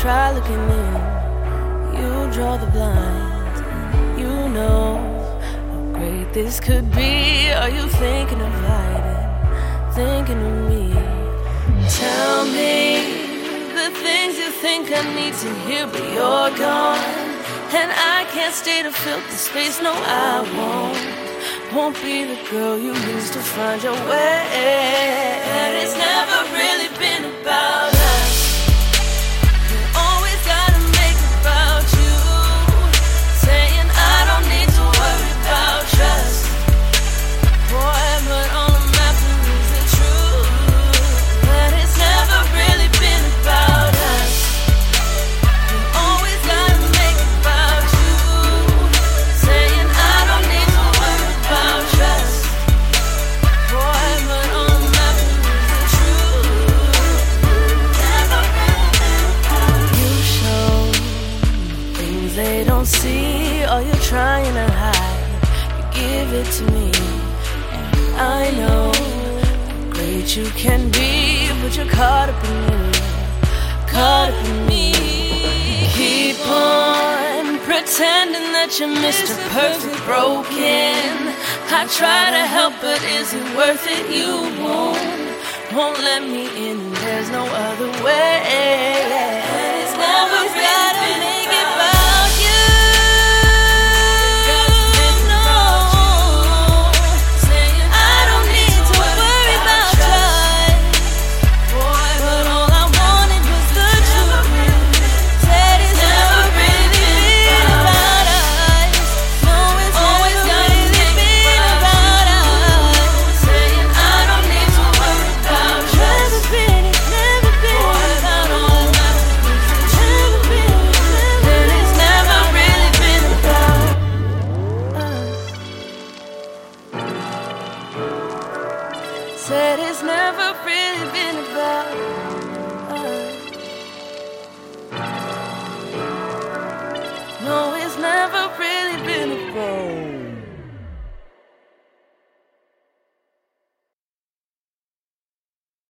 try looking in, you draw the blinds. You know how great this could be. Are you thinking of hiding, thinking of me? Tell me the things you think I need to hear, but you're gone, and I can't stay to fill the space. No, I won't be the girl you used to find your way. And it's never really been about us. You always gotta make it about you, saying I don't need to worry about trust. Boy, but on the map is the truth. And it's never really been about us. You always gotta make it about you, saying I don't need to worry about trust. Boy, but on the map is the truth. Never really been about you. You show things they don't see, or you're trying to hide. You give it to me, and I know how great you can be, but you're caught up in me, caught up in me. Keep on pretending that you're Mr. Perfect broken. I try to help, but is it worth it? You won't let me in, there's no other way.